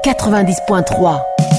90.3.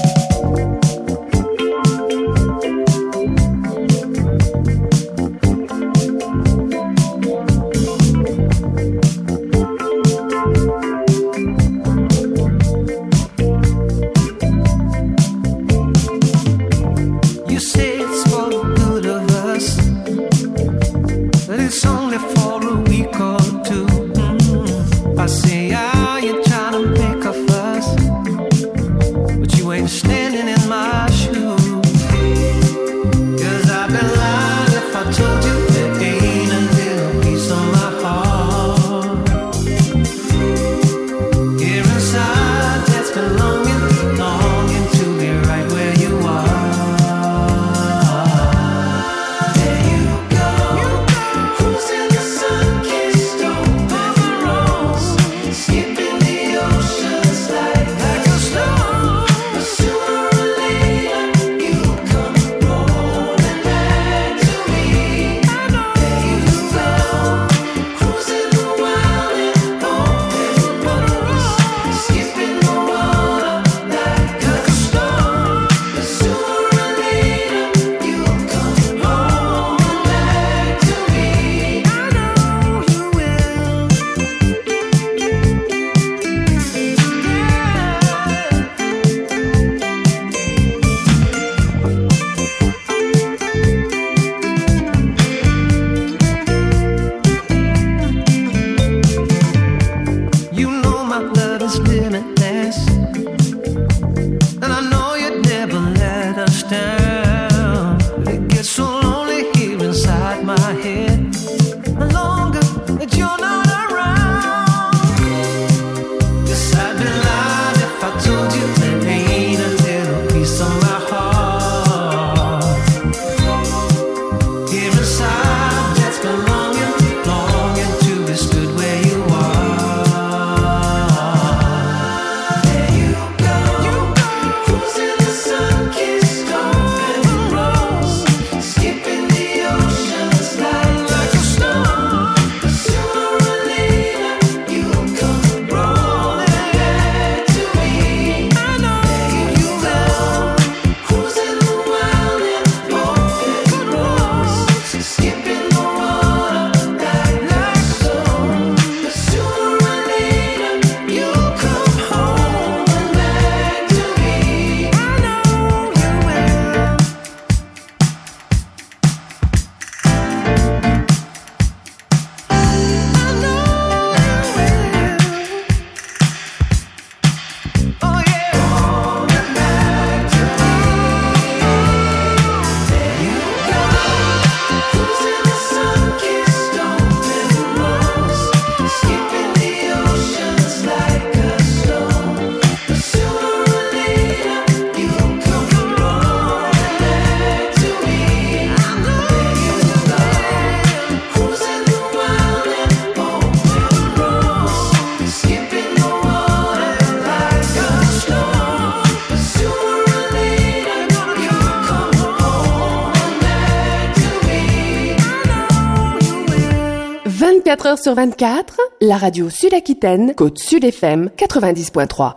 Heures sur 24, la radio Sud-Aquitaine, Côte Sud FM 90.3.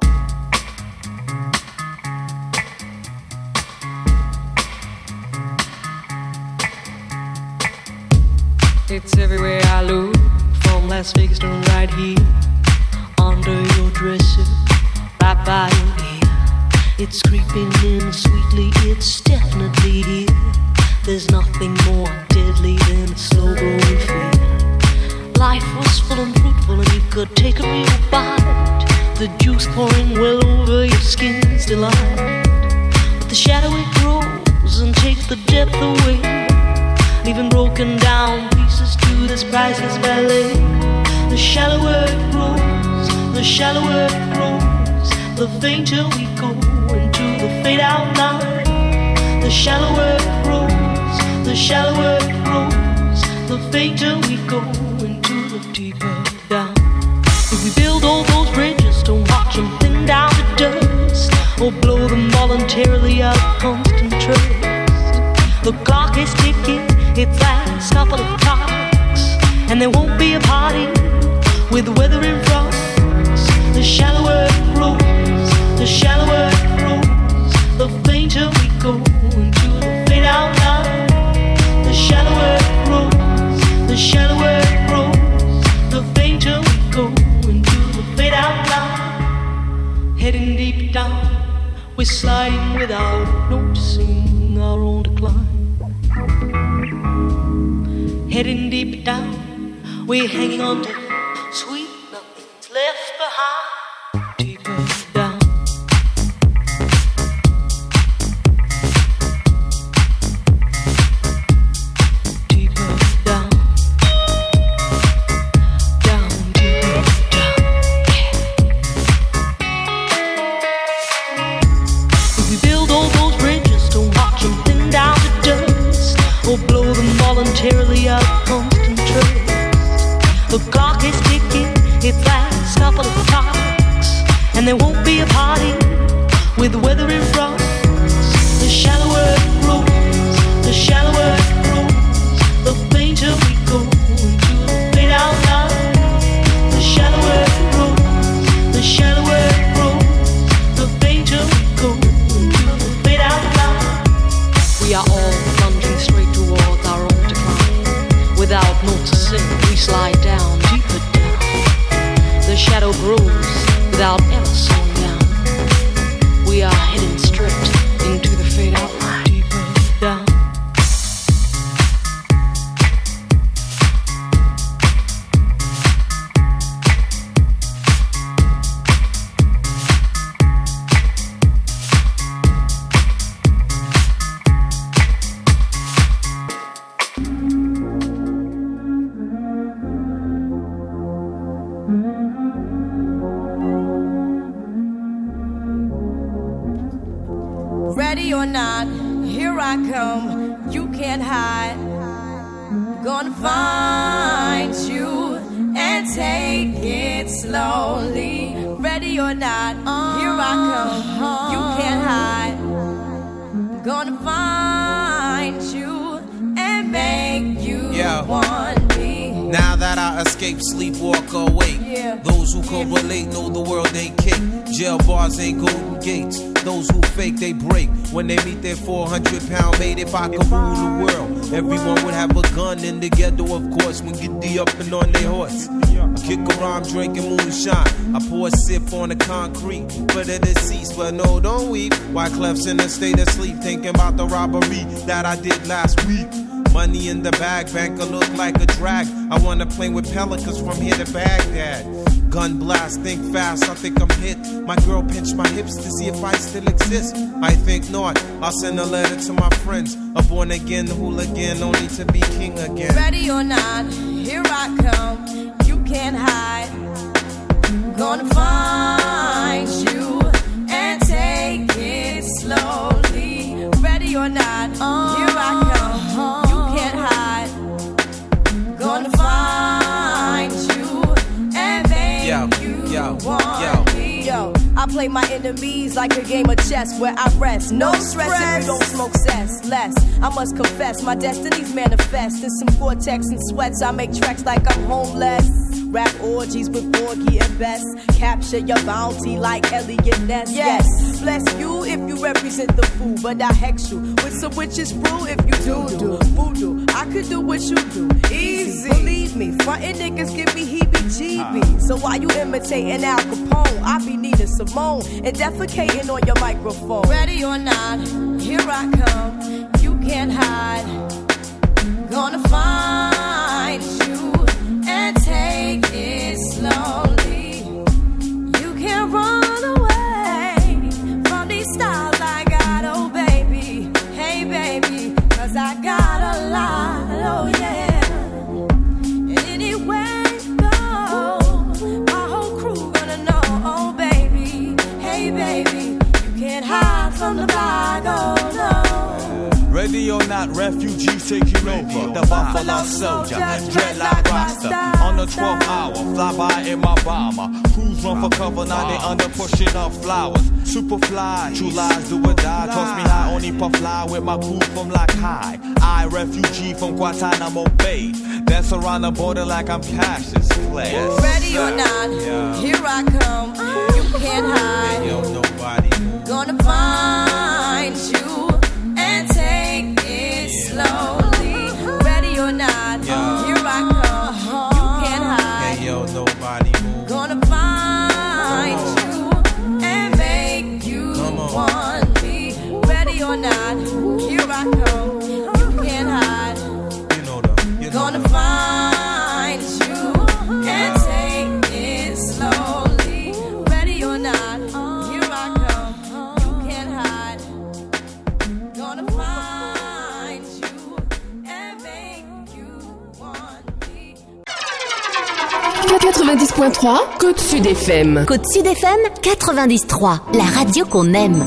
It's everywhere I look, from Las Vegas to right here, under your dresser, right by your ear. It's creeping in sweetly, it's definitely here. There's nothing more deadly than a slow-growing fear. Life was full and fruitful and you could take a real bite. The juice pouring well over your skin's delight. But the shadow it grows and takes the depth away, leaving broken down pieces to this priceless ballet. The shallower it grows, the shallower it grows, the fainter we go into the fade out line. The shallower it grows, the shallower it grows, the fainter we go into the deeper down. If we build all those bridges, don't watch them thin down to dust, or blow them voluntarily out of constant trust. The clock is ticking, its last couple of clocks, and there won't be a party with the weather in front. The shallower it grows, the shallower Heading deep down, we're sliding without noticing our own decline. Heading deep down, we're hanging on to sweet nothing's left behind. Deeper down. Deeper down. Down, deeper down. If we build all those bridges, don't watch them thin down to dust, or blow them voluntarily out of constant trust. The clock is ticking, its last couple of clocks, and there won't be a party with the weather in front. The shallower it grows, the shallower it grows, the fainter we go into the fade out line. The shallower it grows, the shallower it grows, the fainter we go into the fade out line. We are all plunging straight towards our own decline. Without noticing, we slide down, deeper down. The shadow grows without ever slowing down. We are heading straight into the fade out line. Deeper down. Ready or not, here I come, you can't hide. Gonna find you and take it slowly. Ready or not, here I come, you can't hide. Gonna find you and make you want me. Now that I escape, sleep, walk, awake. Those who correlate know the world ain't cake. Jail bars ain't golden gates. Those who fake, they break. When they meet their 400-pound mate, if I could rule the world, everyone would have a gun in the ghetto, of course, when get the up and on their horse. I kick around drinking moonshine. I pour a sip on the concrete for the deceased, but no, don't weep. Wyclef's in a state of sleep, thinking about the robbery that I did last week. Money in the bag, banker look like a drag. I wanna play with pelicans from here to Baghdad. Gun blast, think fast, I think I'm hit. My girl pinched my hips to see if I still exist. I think not, I'll send a letter to my friends. A born again hooligan, only to be king again. Ready or not, here I come, you can't hide. Gonna find you and take it slowly. Ready or not, here I come, you can't hide. Gonna find you and make you want me. Yo, I play my enemies like a game of chess where I rest. No stress if you don't smoke cess. Less, I must confess, my destinies manifest. In some Cortex and sweats, I make tracks like I'm homeless. Rap orgies with Borgie and Bess. Capture your bounty like Elliot Ness. Yes, bless you if you represent the fool, but I hex you with some witches brew if you do voodoo. I could do what you do, easy. Believe me, frontin' niggas give me heebie-jeebies. So while you imitating Al Capone, I be needing Simone and defecating on your microphone. Ready or not, here I come, you can't hide. Gonna find you and take it slowly. You can't run away from these styles I got, oh baby. Hey baby, cause I got a lot, oh yeah. And anywhere you go, my whole crew gonna know, oh baby. Hey baby, you can't hide from the block, oh no. Ready or not, refugees taking over. The Buffalo Soldier, dreadlock roster. On the 12th hour, fly by in my bomber. Crews run for cover, now they under pushing up flowers. Super fly, true lies do or die. Toss me high, only puff fly with my crew from like high. I, refugee from Guantanamo Bay. Dance around the border like I'm Cassius Clay. Ready or not, here I come. You can't hide. Yo, nobody gonna find you and take it slowly. Ready or not, here I come. You can't hide. Hey, yo, nobody move. Gonna find you and or not, here I come. You can't hide. Gonna find you and take it slowly. Ready or not, here I come. You can't hide. Gonna find you and make you want me. 90.3 Côte Sud FM. Côte Sud FM 90.3, la radio qu'on aime.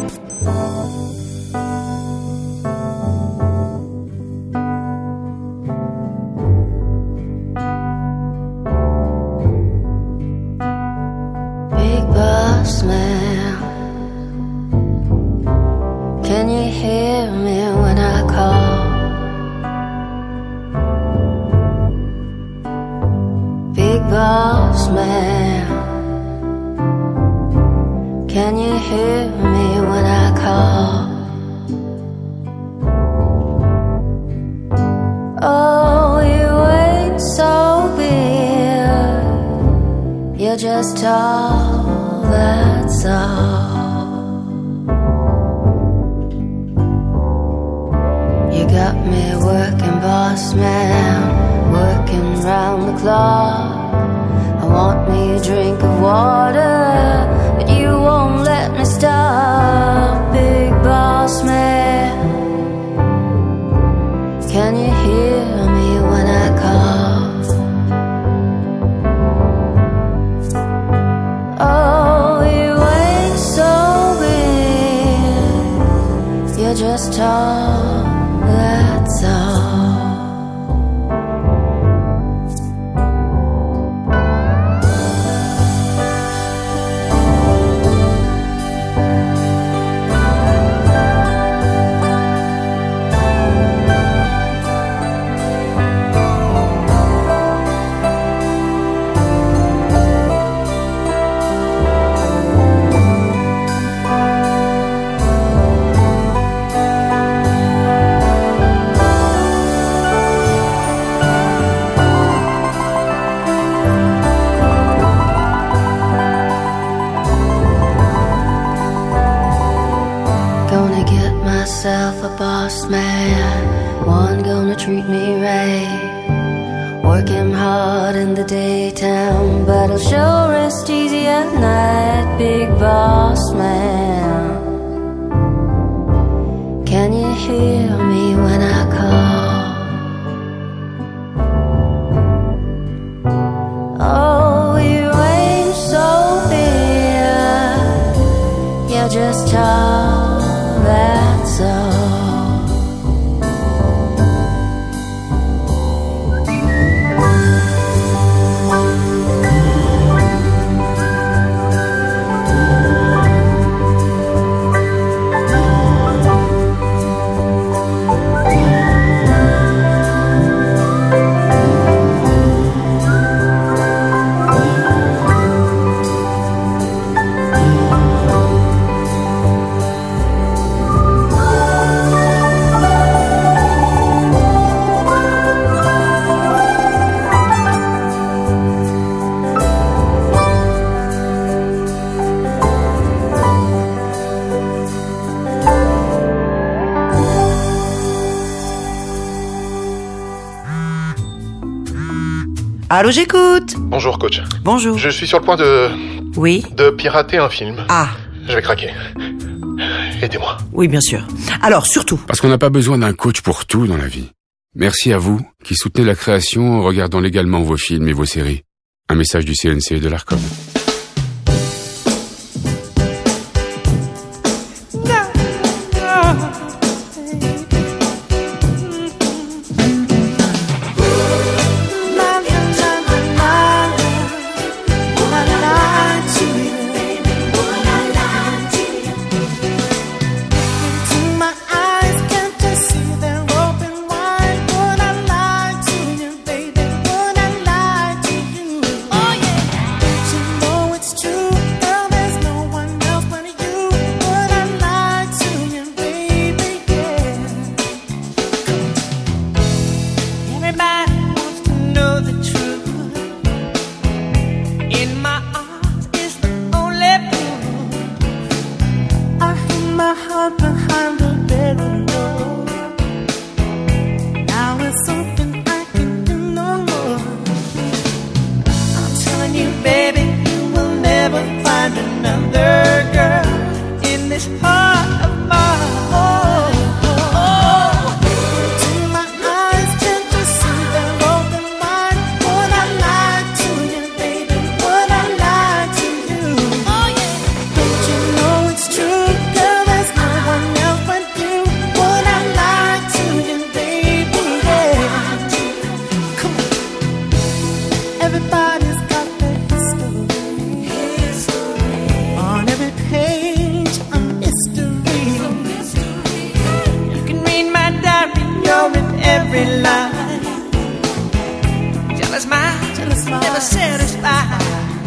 Big boss man, can you hear me when I call? Big boss man, can you hear me when I call? Oh, you ain't so big, you're just tall, that's all. You got me working, boss man, working round the clock. I want me a drink of water, but you won't let me stop. Big boss man, can you hear me when I call? Oh, you ain't so big, you're just tall, that's all. A boss man, one gonna treat me right. Work him hard in the daytime, but he'll sure rest easy at night. Big boss man, can you hear me when I call? Oh, you ain't so big, you're just tall, that's all. Allô, j'écoute. Bonjour, coach. Bonjour. Je suis sur le point de... Oui. De pirater un film. Ah. Je vais craquer. Aidez-moi. Oui, bien sûr. Alors, surtout... Parce qu'on n'a pas besoin d'un coach pour tout dans la vie. Merci à vous qui soutenez la création en regardant légalement vos films et vos séries. Un message du CNC et de l'ARCOM. heart behind the barrel. this heart of mine. Into my eyes, can't you see they're open wide? Would I lie to you, baby? Would I lie to you? Oh yeah. Don't you know it's true, girl? There's no one else but you. Would I lie to you, baby? Yeah. Come on. Everybody's got their history. On every page, a mystery. You can read my diary, you're in every line. Jealous mind, never satisfied.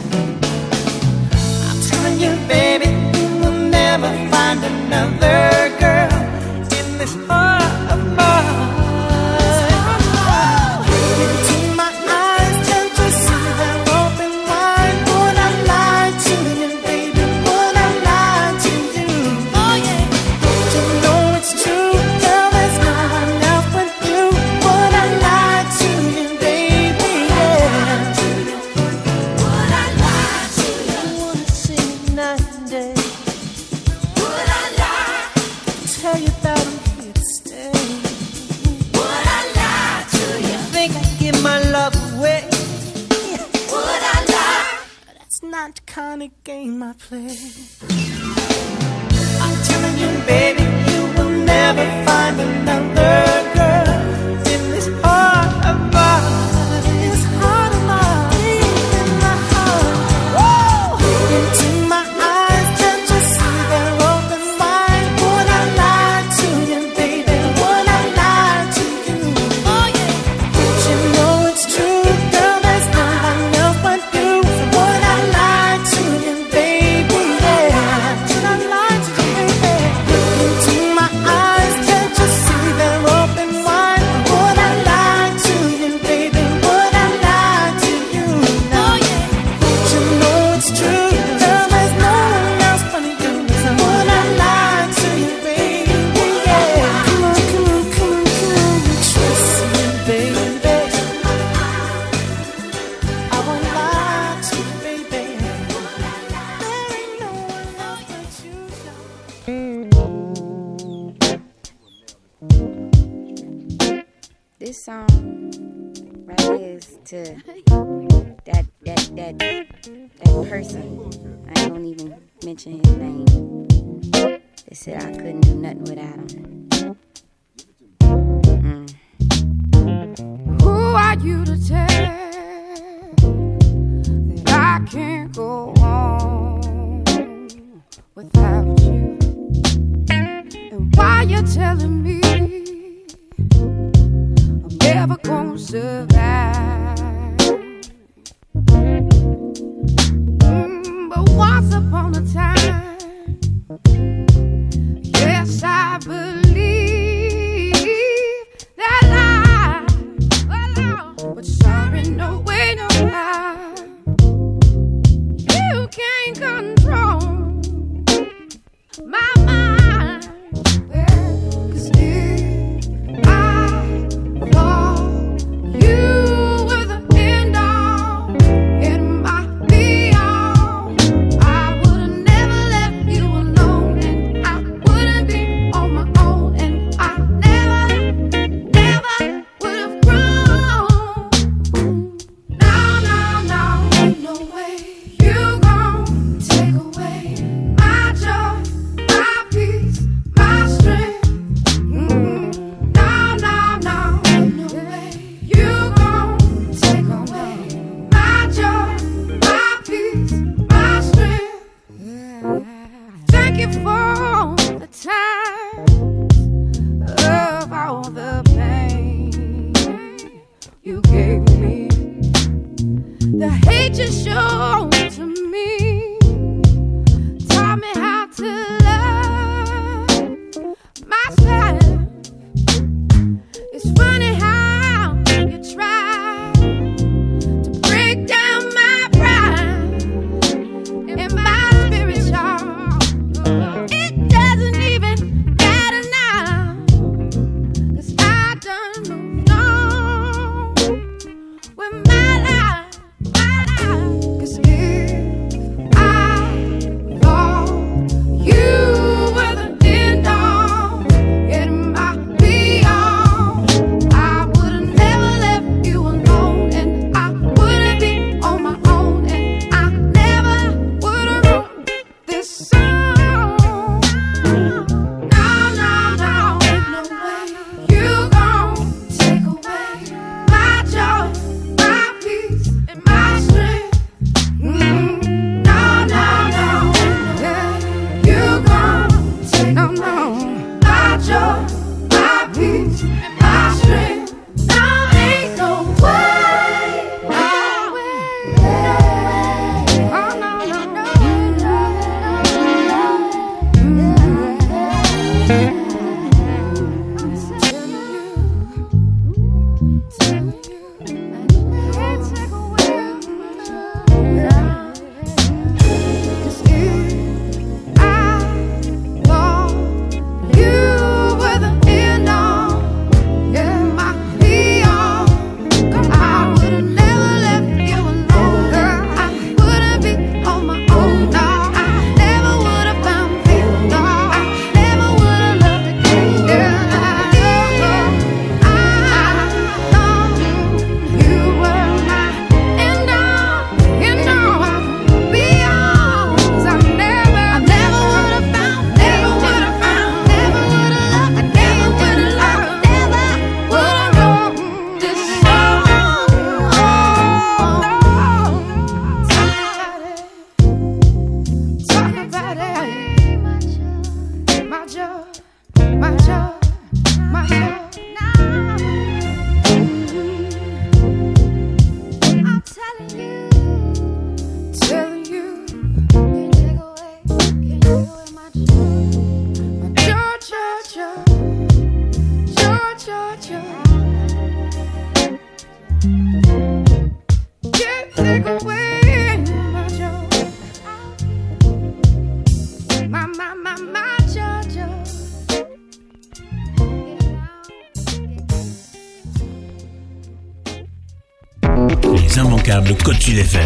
I'm telling you, baby, you will never find another girl In this heart of mine. Into my eyes, can't you see they're open wide? Would I lie to you, baby? Would I lie to you? Oh yeah. Don't you know it's true, girl? There's no one else but you. Would I lie to you, baby? Yeah. Would I lie to you? I wanna see you night and day. Would I lie? Tell you that I'm here to stay. Would I lie to you? Think I give my love away. Would I lie? That's not the kind of game I play. I'm telling you, baby, you will never find another girl In this heart of mine. in this heart of mine. In my heart. Into my eyes, can't you see they're open wide? Would I lie to you, baby? Would I lie to you? Oh yeah. Don't you know it's true, girl? There's no one else but you. Would I lie to you, baby? Yeah. Would I lie to you, baby? Into my eyes, can't you see they're open wide? Would I lie to you, baby? Would I lie to you? Oh yeah. Don't you know it's true, girl? There's no one else but you. Would I lie to you, baby? Yeah. Come on, come on, come on, come on. Trust me, baby. I won't lie to you, baby. There ain't no one else but you. This song right here is to that person. I ain't gonna even mention his name. They said I couldn't do nothing without him. Who are you to tell that I can't go on without you? And why you telling me I'm never gonna survive? But once upon a time, yes, I believe that lie. But sorry, no way, no how. You can't control my mind. 'Cause if I thought you were the end all and my be all, I would've never left you alone, and I wouldn't be on my own, and I never would've grown. No, ain't no way you gon' take away my joy, my peace, my strength. No, ain't no way you gon' take away my joy, my peace, my strength. Thank you for the time of all the pain you gave me, the hate you showed to me, taught me how to love myself. It's funny how you try to break down my pride and my spirit, y'all. It doesn't even les immanquables Côte Sud FM.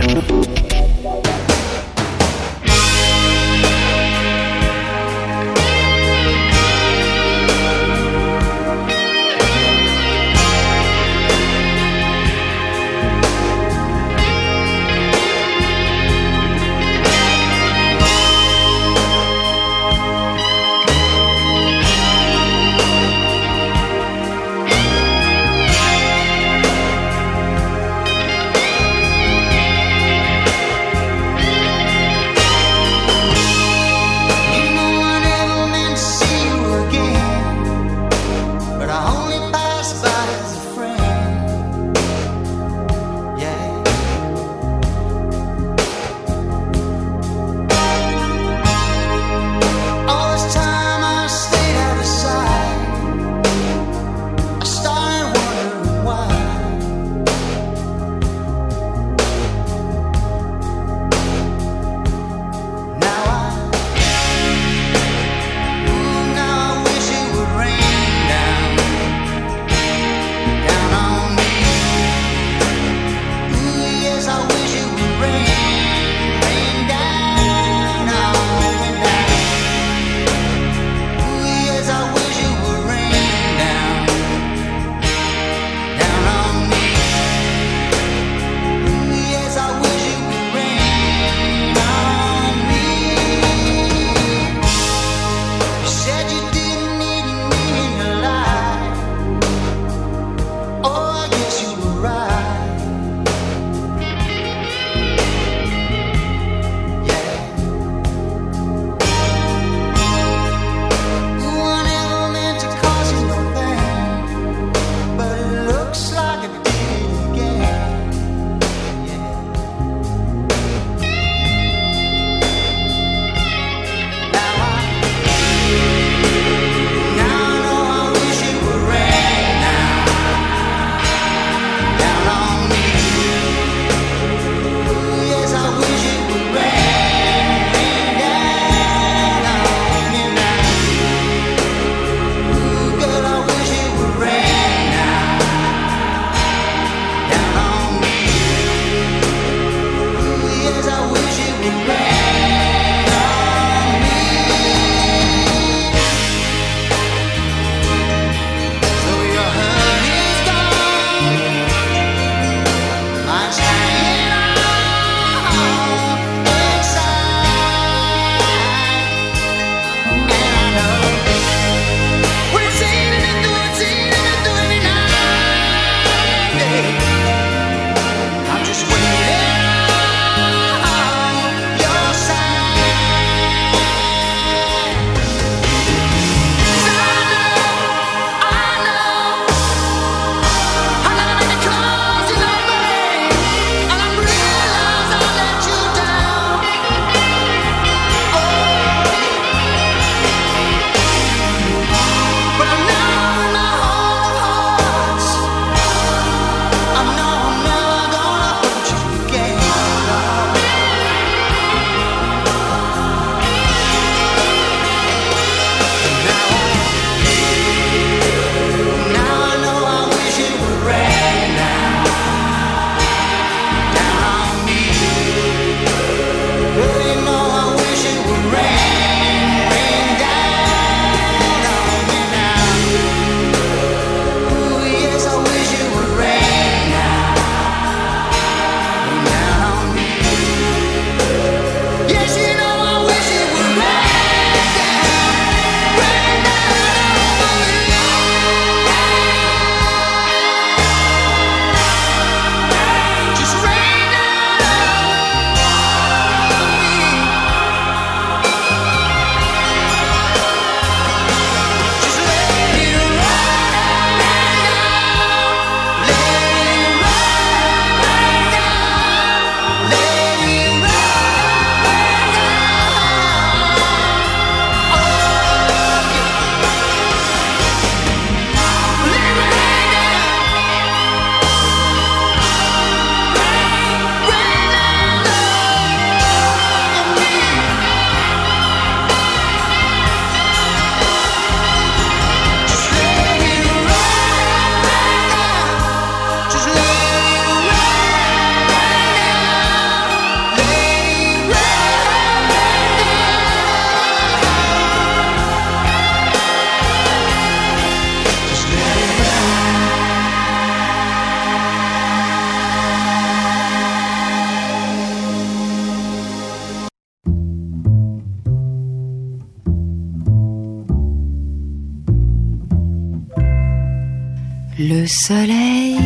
le soleil,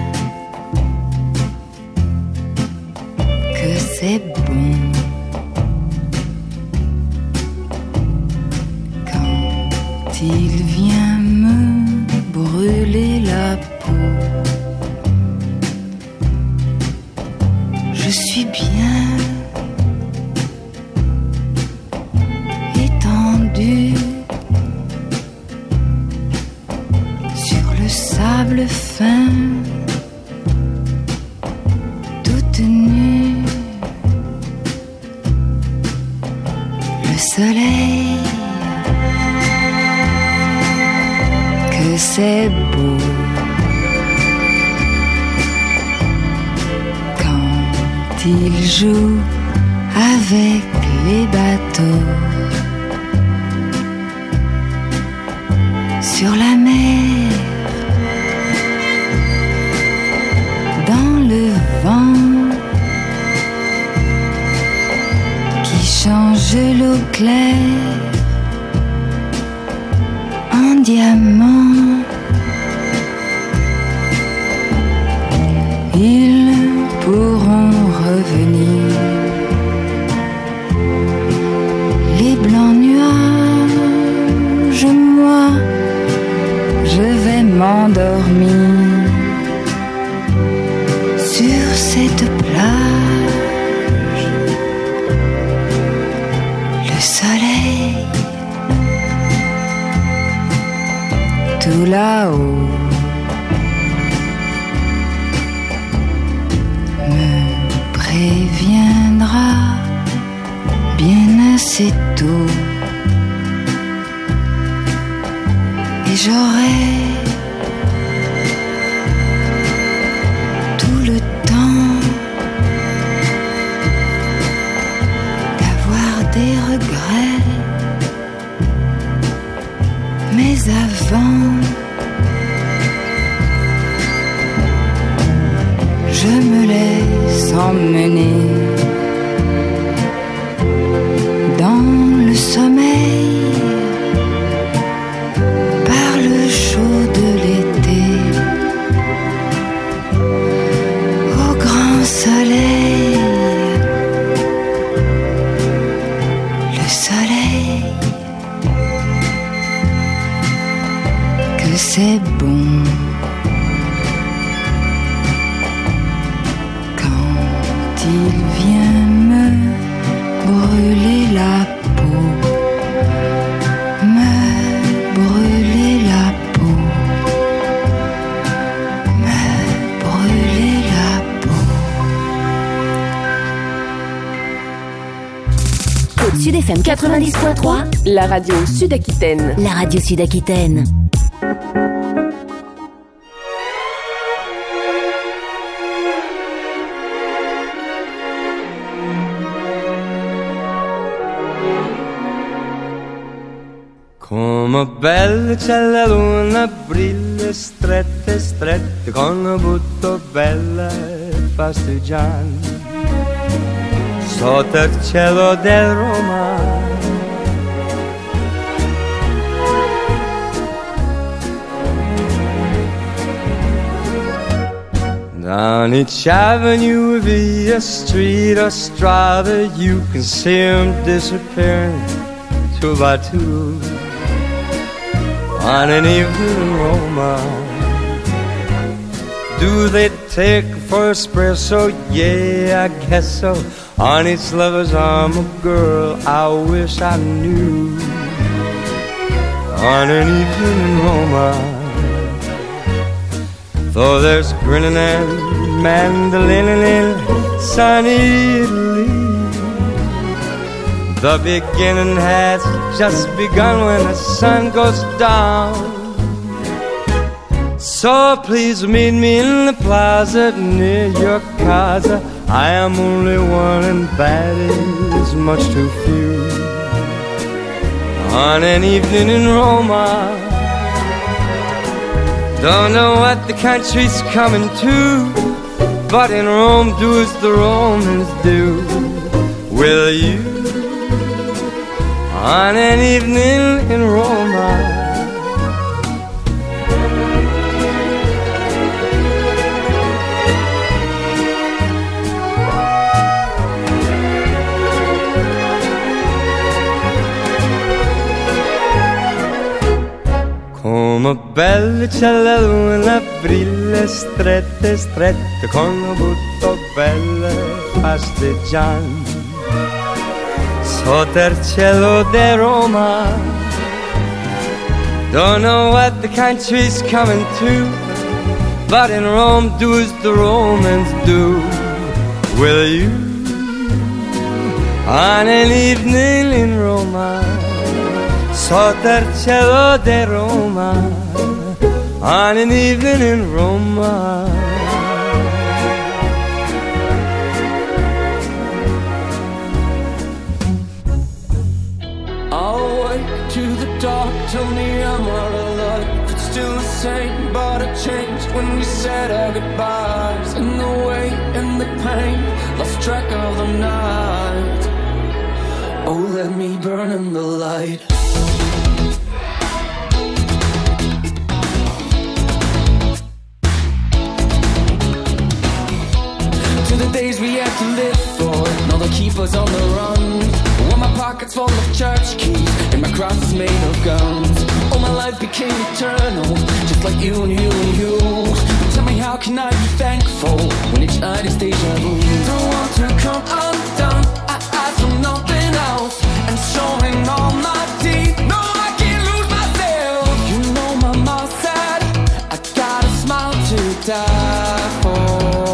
que c'est bon quand il vient me brûler la peau. Je suis bien étendue sur le sable fin, toute nue. Le soleil, que c'est beau quand il joue avec les bateaux sur la mer, dans le vent qui change l'eau claire en diamant. Ils pourront revenir, les blancs nuages, moi je vais m'endormir sur cette plage. Le soleil, tout là-haut, me préviendra bien assez tôt. Et j'aurai tout le temps d'avoir des regrets. Mais avant, je me laisse emmener dans le sommeil, le chaud de l'été, au grand soleil, le soleil, que c'est bon quand il vient me brûler la peau. Sud FM 90.3, la radio Sud-Aquitaine. La radio Sud-Aquitaine. Come belle c'è la luna, brilla strette, strette, con una butto bella pasteggiando sotto il cielo del Roma. Down each avenue, via street or strada, you can see them disappearing two by two on an evening in Roma. Do they take for espresso? Yeah, I guess so. On each lover's arm, a girl I wish I knew. On an evening in Roma, though there's grinning and mandolining in sunny Italy, the beginning has just begun when the sun goes down. So please meet me in the plaza near your casa. I am only one and that is much too few. On an evening in Roma, don't know what the country's coming to, but in Rome do as the Romans do. Will you? On an evening in Roma, Come belle ciale luna brille strette, strette, con un butto belle pasteggiando sotto il cielo di Roma. Don't know what the country's coming to, but in Rome do as the Romans do. Will you, on an evening in Roma, sotto il cielo di Roma, on an evening in Roma? I'll wake to the dark, tell me I'm out of luck. It's still the same, but it changed when we said our goodbyes. And the weight and the pain, lost track of the night. Oh, let me burn in the light. To the days we had to live for, now they keep us on the run. When my pockets full of church keys and my cross is made of guns. All my life became eternal, just like you and you and you. But tell me, how can I be thankful when each night is deja vu? Don't want to come undone, I ask for nothing else. And showing all my teeth, no, I can't lose myself. You know my mom said I got a smile to die for.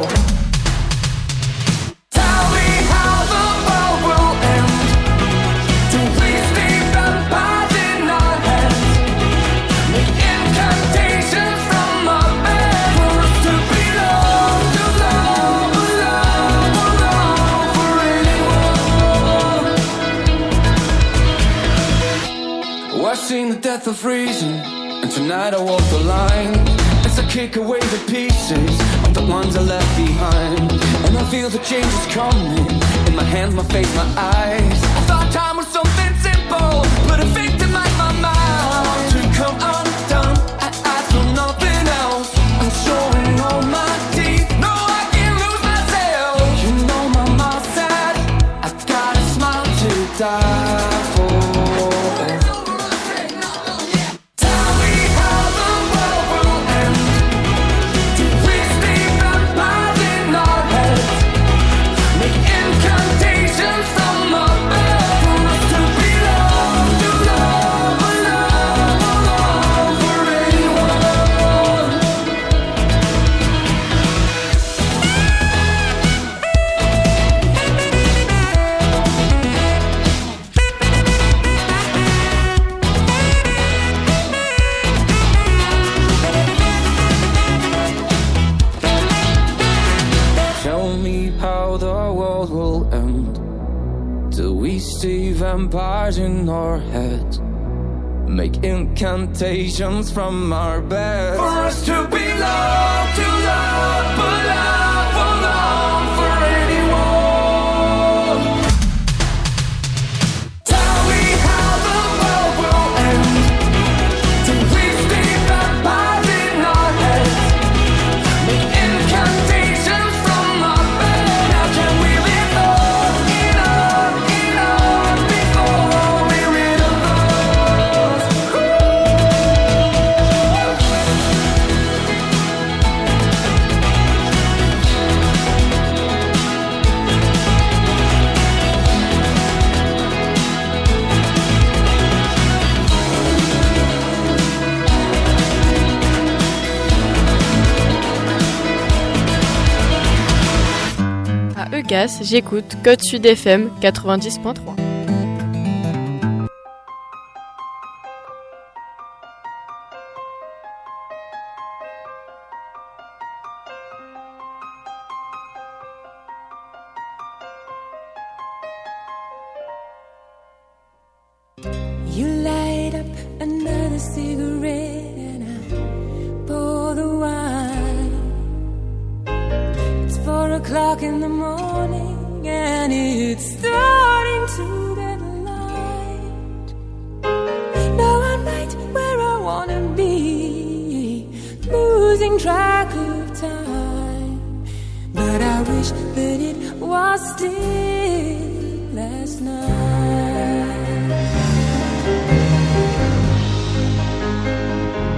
I've seen the death of reason, and tonight I walk the line as I kick away the pieces of the ones I left behind. And I feel the change is coming in my hands, my face, my eyes. I thought time was something simple, but a victimized my mind. To come undone, I ask for nothing else. I'm showing all my teeth, no, I can't lose myself. You know my mom said I got a smile to die for. Vampires in our heads make incantations from our beds for us to be loved, to love, but love for long for anyone. Tell me how the world will end. Do we stay vampires in our heads? Make incantations from our beds. How can we live on in our Eugas, j'écoute Code Sud FM 90.3. You light up another cigarette and I pour the wine. It's 4 o'clock in the morning and it's starting to get light. Now I'm right where I wanna be, losing track of time. But I wish that it was still last night.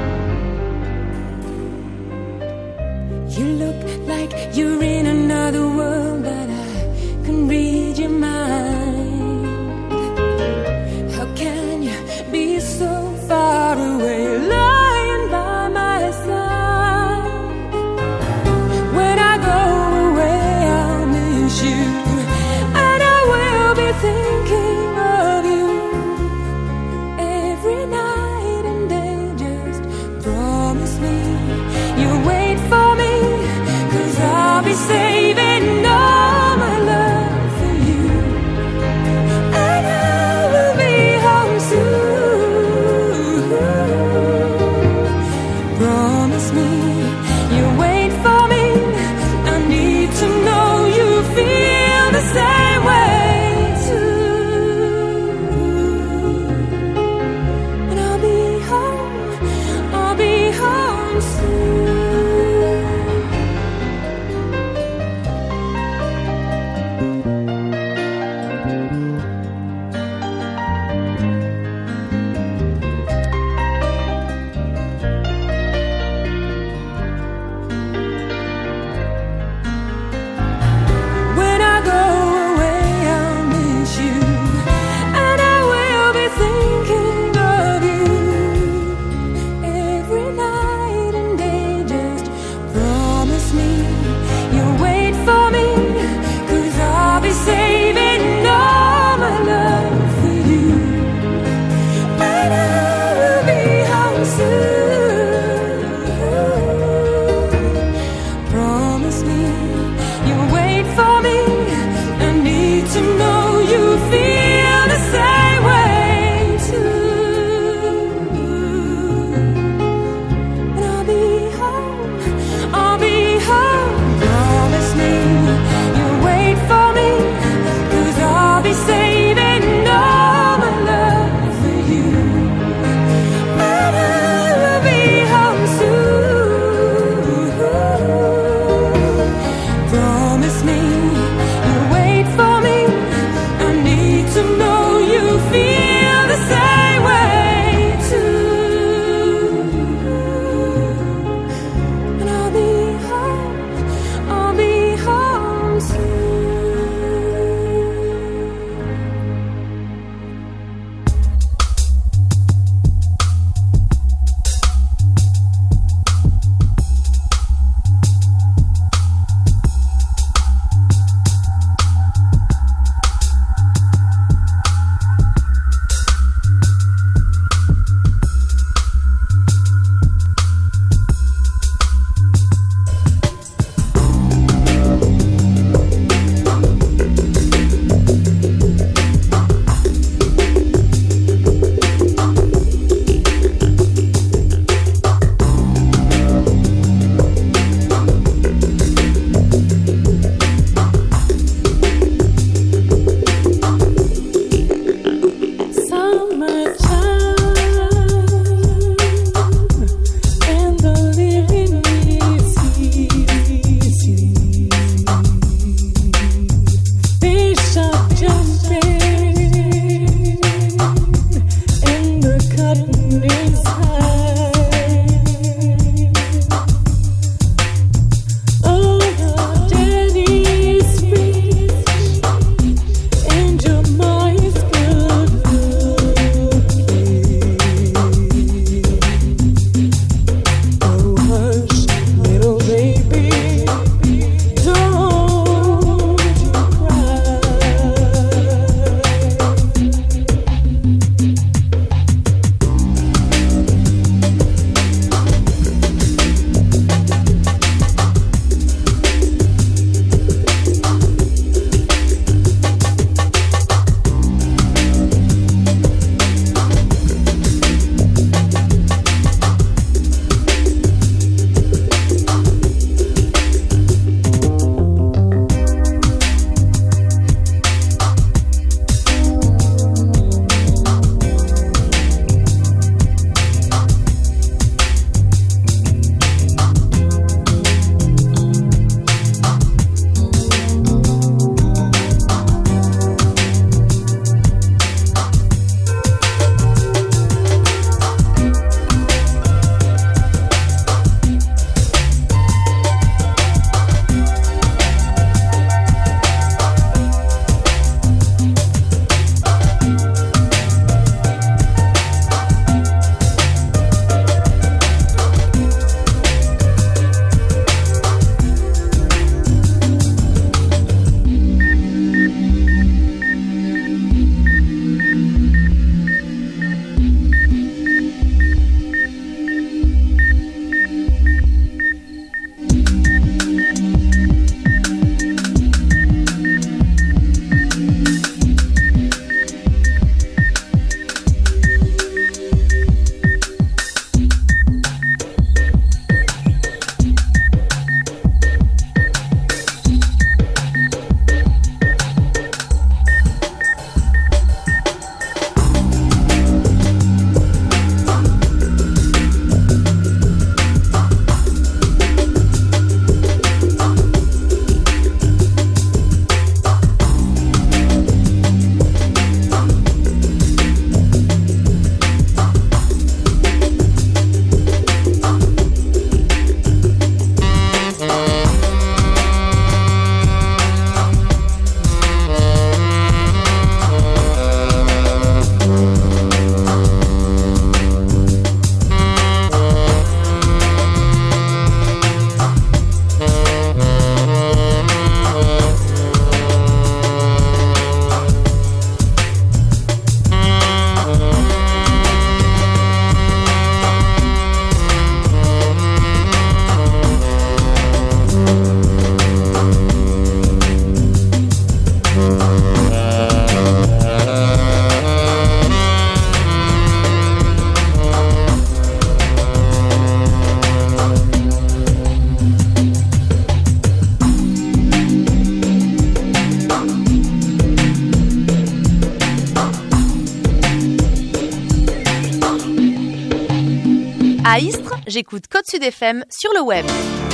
À Istres, j'écoute Côte Sud FM sur le web.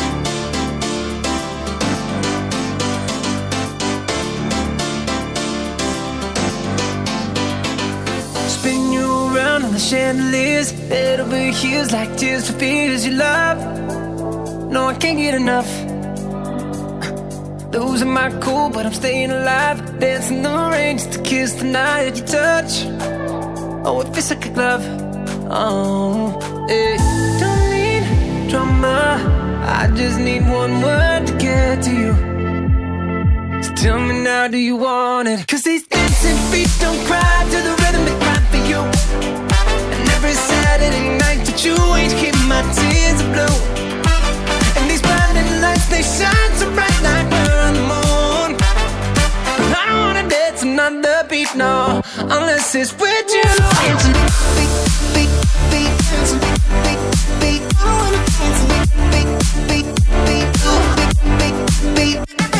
Spin you around on the chandeliers, head over heels like tears for fears you love. No, I can't get enough. Losing my cool, but I'm staying alive. Dancing the rain just to kiss the night you touch. Oh, it feels like a glove. Oh, hey. Don't need drama, I just need one word to get to you. So tell me now, do you want it? 'Cause these dancing feet don't cry to the rhythm they cry for you. And every Saturday night that you ain't keep my tears are blue. And these blinding lights, they shine so bright like we're on the moon. But I don't wanna dance another beat, no, unless it's with you. Dancing beat, beat, beat, dancing beat, beat, beat. I wanna dance beat, beat, beat, beat, beat, beat, beat.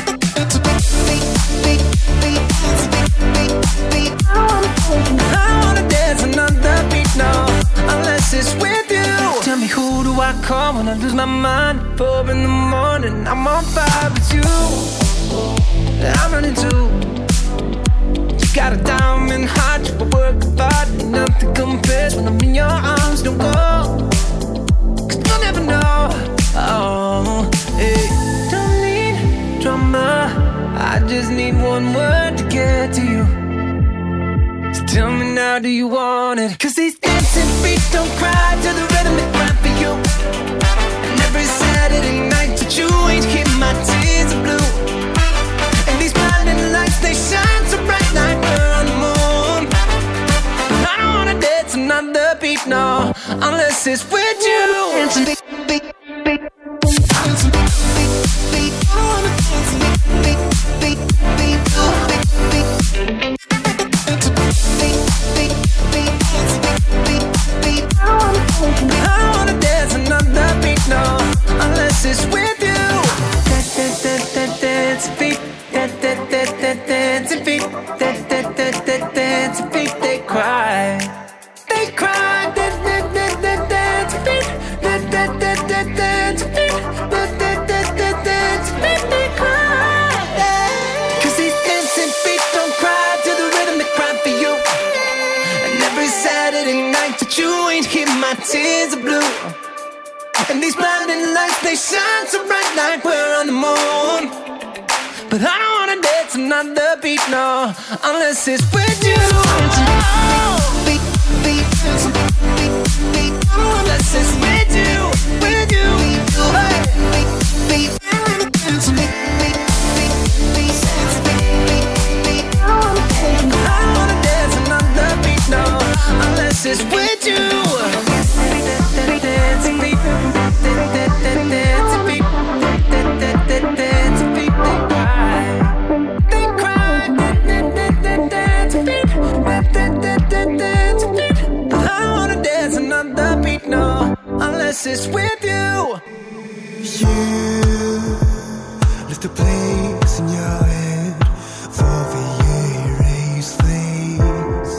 I wanna dance another beat, no, unless it's with you. Tell me, who do I call when I lose my mind? 4 in the morning, I'm on fire with you. I'm running too. You got a diamond heart, you work hard, nothing compares when I'm in your arms. Don't go, 'cause you'll never know. Oh, hey. Don't need drama, I just need one word to get to you. So tell me now, do you want it? 'Cause these dancing feet don't cry to the rhythm they cry for you. And every Saturday night that you ain't keep my tears are blue. And these blinding lights, they shine so bright like we're on the moon. I don't wanna dance another beat, no, unless it's with you. Dancing beat, beat, beat. Dancing beat, beat, beat. I wanna dance beat, beat, beat, beat, beat, beat. I wanna dance another beat, no, unless it's with you. Dance beat, dance beat, dance beat. They cry, they cry. Dance beat, dance beat, dance beat. They cry. 'Cause these dancing feet don't cry to the rhythm they cry for you. And every Saturday night that you ain't keep my tears are blue. And these blinding lights, they shine so bright like we're on the moon. But I don't wanna dance another beat, no, unless it's with you. Beat, beat, beat, beat, unless it's with you, with you. Hey. Beat, beat, beat, beat, beat, beat, beat. I don't wanna dance another beat, no, unless it's with you. Dancing beat, dancing beat, dancing beat. They cry, dancing beat, dancing beat. I don't wanna dance another beat, no, unless it's with you. You left a place in your head for the erased things.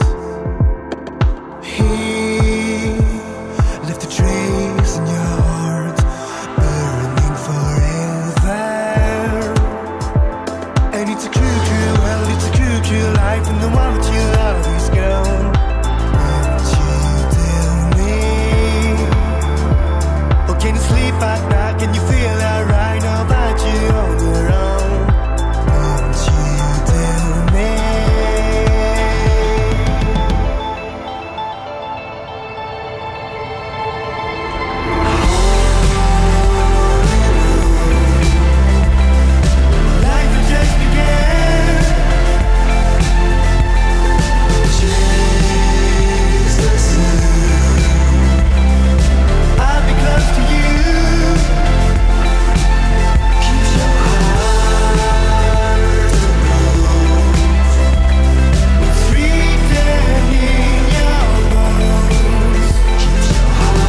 He left a trace in your heart, burning forever. And it's a cruel, well, it's a cruel life, and the one that you love is gone. Won't you tell me? Oh, can you sleep at night? Can you feel alright about you on your own? Won't you tell me? Life has just begun. Chase the sun. I'll be close to you. Keep your heart above. It's written in your bones. Keep your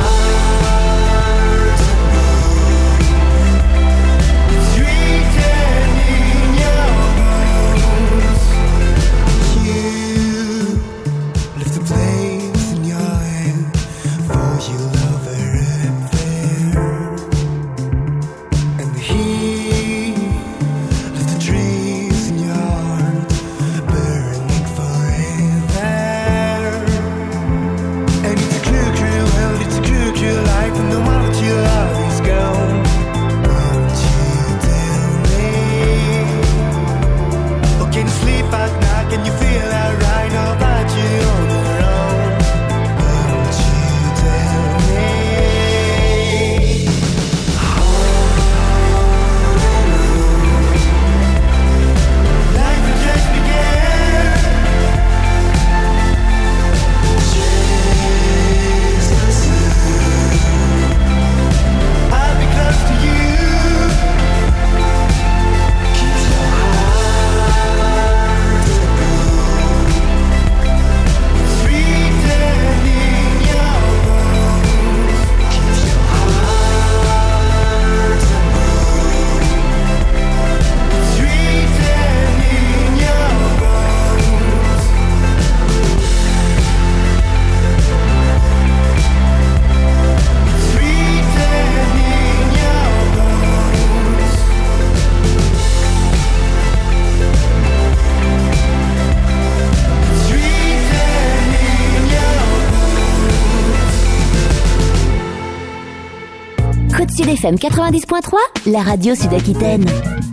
heart above. It's written in your bones. You left a place in your head for your lover. Côte Sud FM 90.3, la radio sud-aquitaine.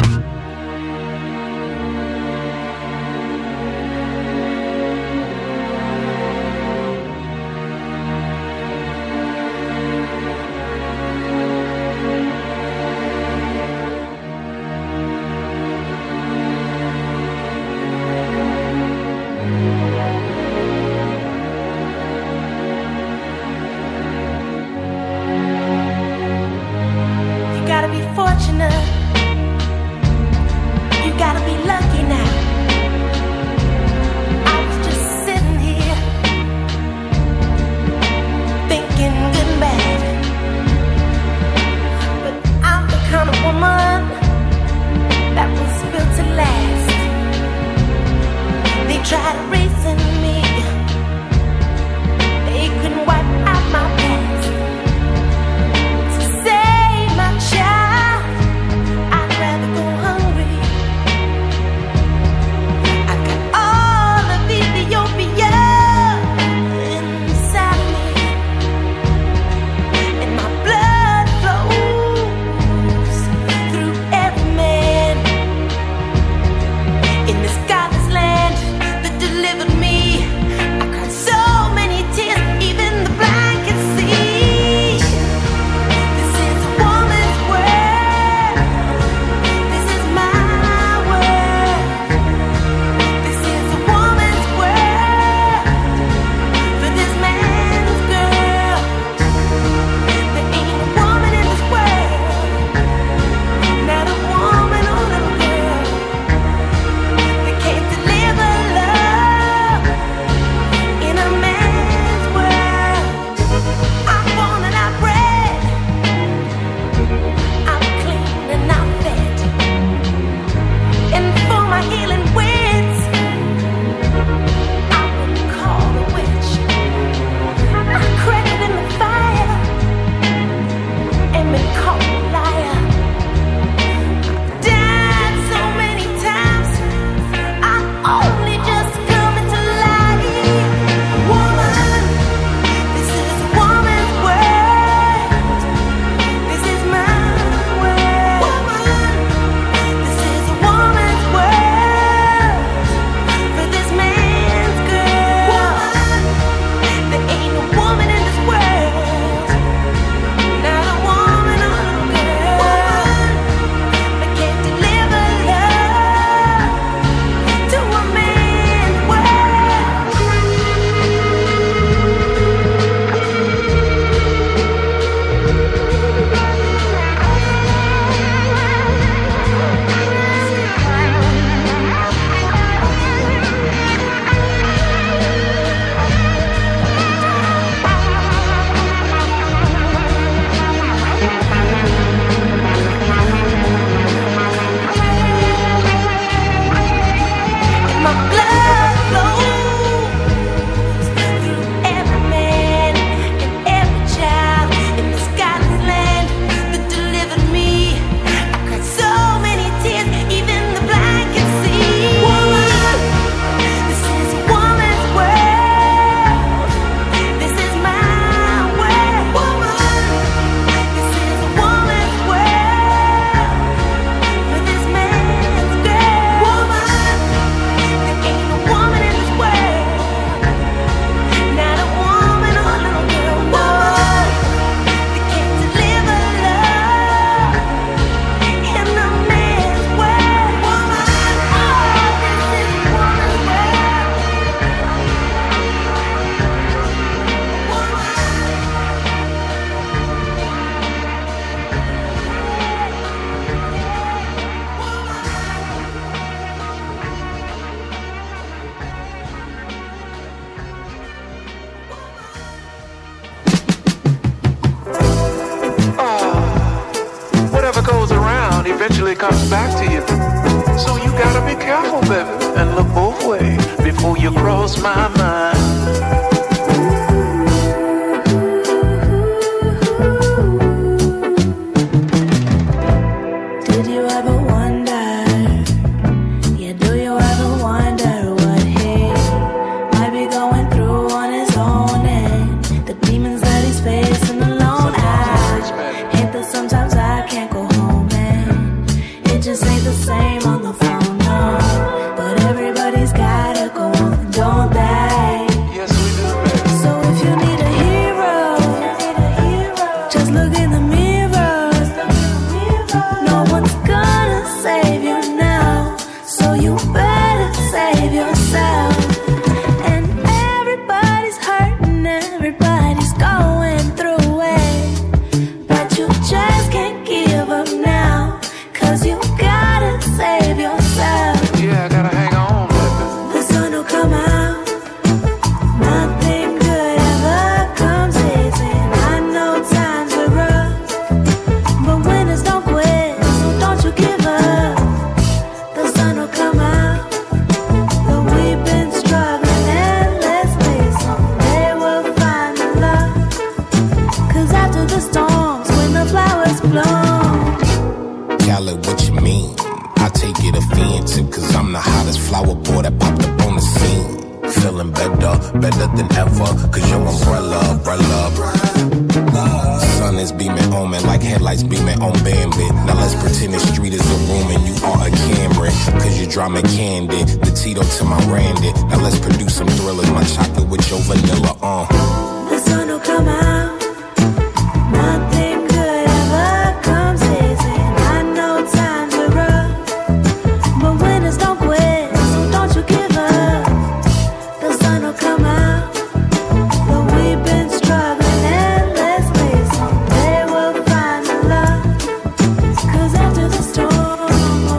eventually comes back to you. So you gotta be careful, baby, and look both ways before you cross my mind. Tell it what you mean. I take it offensive, cause I'm the hottest flower boy that popped up on the scene. Feeling better, better than ever, cause your umbrella. Sun is beaming on me like headlights beaming on Bambi. Now let's pretend the street is a room and you are a Camry, cause you drama candy, the Tito to my Randy. Now let's produce some thrillers, my chocolate with your vanilla, The sun will come out. Nothing good ever comes easy. I know times are rough, but winners don't quit, so don't you give up. The sun will come out, but we've been struggling endlessly. Someday we'll find the love, cause after the storm,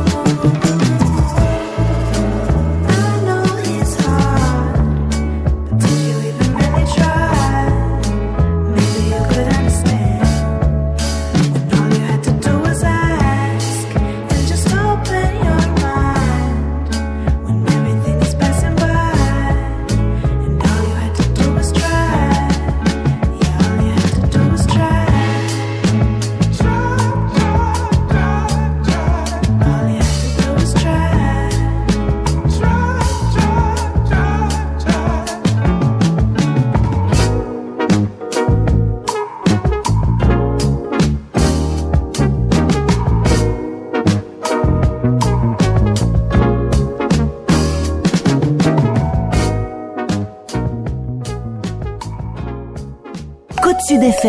I know it's hard, but did you even really try? Maybe you could understand, and all you had to do was ask, and just open your mind, when everything is passing by, and all you had to do was try, yeah, all you had to do was try, all you had to do was try. Côte Sud FM.